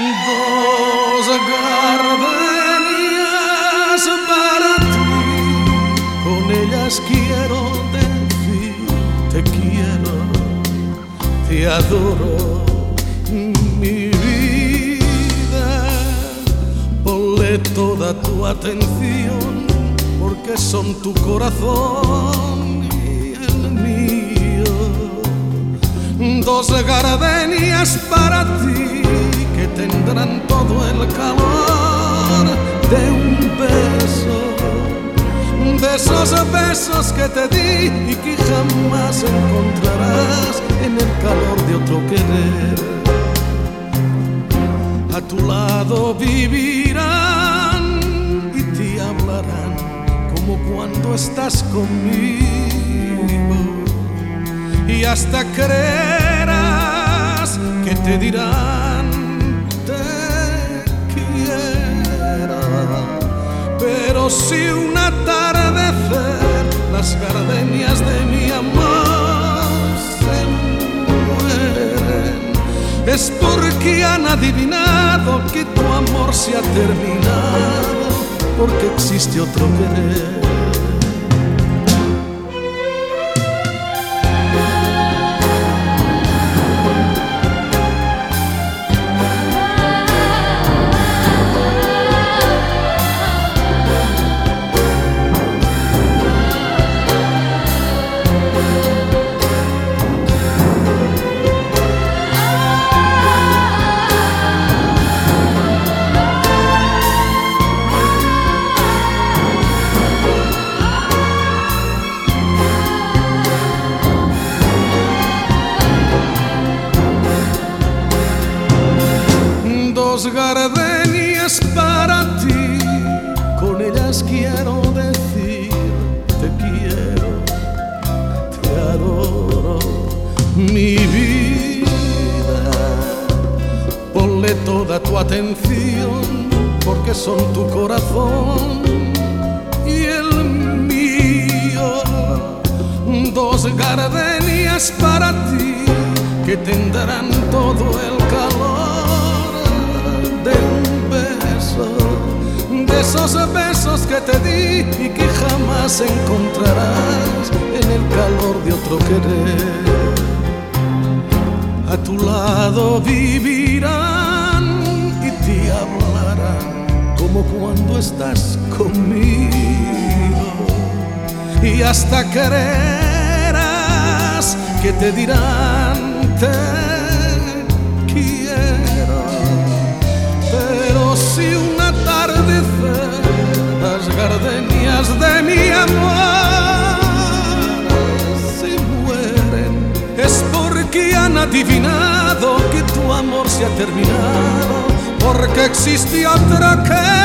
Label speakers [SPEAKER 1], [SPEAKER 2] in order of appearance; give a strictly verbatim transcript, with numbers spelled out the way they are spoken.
[SPEAKER 1] Dos gardenias para ti, con ellas quiero decir te quiero, te adoro, mi vida. Ponle toda tu atención, porque son tu corazón y el mío. Dos gardenias para ti, que tendrán todo el calor de un beso, de esos besos que te di y que jamás encontrarás en el calor de otro querer. A tu lado vivirán y te hablarán como cuando estás conmigo, y hasta creerás que te dirán te quiero. Pero si un atardecer las gardenias de mi amor se mueren, es porque han adivinado que tu amor se ha terminado, porque existe otro querer. Dos gardenias para ti, con ellas quiero decir te quiero, te adoro, mi vida. Ponle toda tu atención, porque son tu corazón y el mío. Dos gardenias para ti, que tendrán todo el calor de un beso, de esos besos que te di y que jamás encontrarás en el calor de otro querer. A tu lado vivirán y te hablarán como cuando estás conmigo, y hasta creerás que te dirán te quiero. Pero si un atardecer las gardenias de mi amor se mueren, es porque han adivinado que tu amor se ha terminado, porque existe otra que